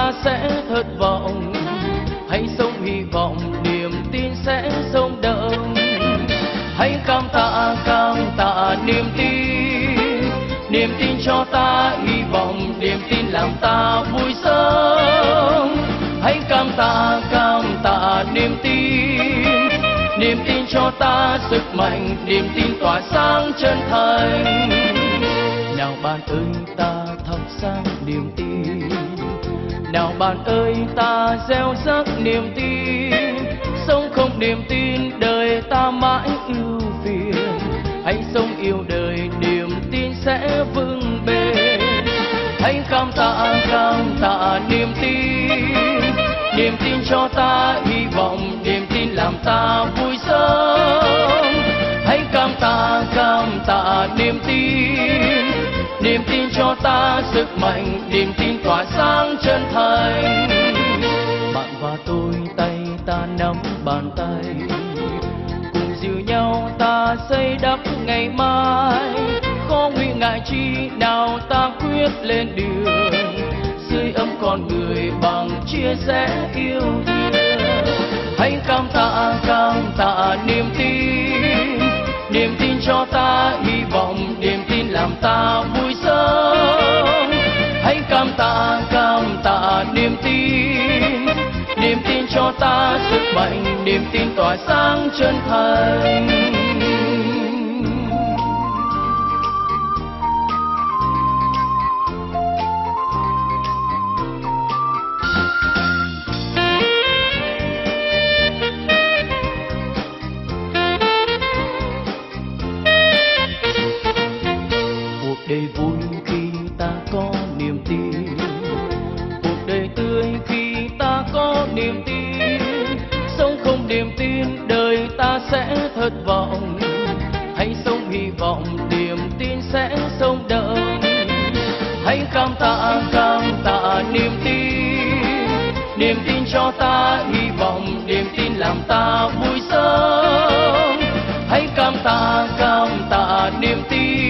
ta sẽ thất vọng, hãy sống hy vọng niềm tin sẽ sống động. Hãy cảm tạ niềm tin cho ta hy vọng, niềm tin làm ta vui sống. Hãy cảm tạ niềm tin cho ta sức mạnh, niềm tin tỏa sáng chân thành. Nào bạn ơi ta thắp sáng niềm tin, nào bạn ơi ta gieo rắc niềm tin. Sống không niềm tin đời ta mãi ưu phiền, hãy sống yêu đời niềm tin sẽ vững bền. Hãy cảm tạ niềm tin cho ta hy vọng, niềm tin làm ta vui sống. Hãy cảm tạ niềm tin cho ta sức mạnh, niềm tin tỏa sáng chân thành. Bạn và tôi tay ta nắm bàn tay, cùng dìu nhau ta xây đắp ngày mai. Khó nguy ngại chi nào ta quyết lên đường, sưởi ấm con người bằng chia sẻ yêu thương. Hãy cảm tạ niềm tin cho ta hy vọng, niềm tin làm ta vui sống. Hãy cảm tạ niềm tin cho ta sức mạnh, niềm tin tỏa sáng chân thành. Cuộc đời vui khi ta có niềm tin, cuộc đời tươi khi ta có niềm tin. Sống không niềm tin đời ta sẽ thất vọng, hãy sống hy vọng niềm tin sẽ sống động. Hãy cảm tạ niềm tin cho ta hy vọng, niềm tin làm ta vui sống. Hãy cảm tạ niềm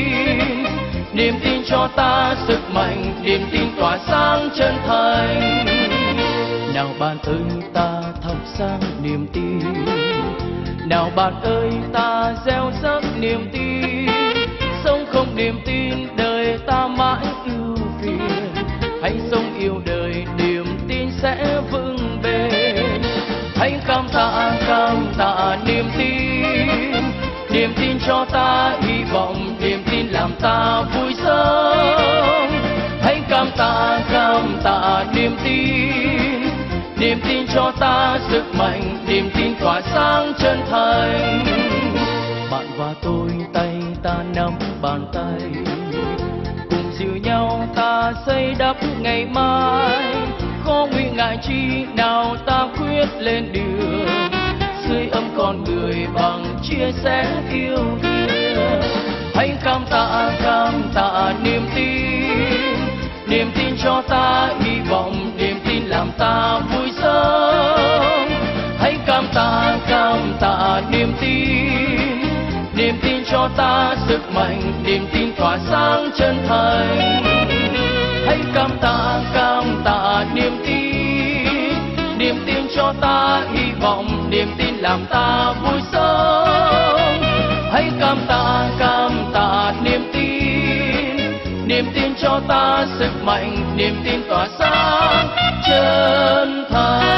tin cho ta sức mạnh, niềm tin tỏa sáng chân thành. Nào bạn ơi ta thắp sáng niềm tin, nào bạn ơi ta gieo rắc niềm tin. Sống không niềm tin đời ta mãi ưu phiền, hãy sống yêu đời niềm tin sẽ vững bền. Hãy cảm tạ niềm tin cho ta hy vọng, niềm tin làm ta vui sống. Hãy cảm tạ niềm tin cho ta sức mạnh, niềm tin tỏa sáng chân thành. Bạn và tôi tay ta nắm bàn tay, cùng dìu nhau ta xây đắp ngày mai. Khó nguy ngại chi nào ta quyết lên đường, sưởi ấm con người bằng chia sẻ yêu thương. Hãy cảm tạ niềm tin cho ta hy vọng, niềm tin làm ta vui sống. Hãy cảm tạ niềm tin cho ta sức mạnh, niềm tin tỏa sáng chân thành. Hãy cảm tạ niềm tin cho ta hy vọng, niềm tin làm ta vui sống. Hãy cảm tạ niềm tin cho ta sức mạnh, niềm tin tỏa sáng chân thành.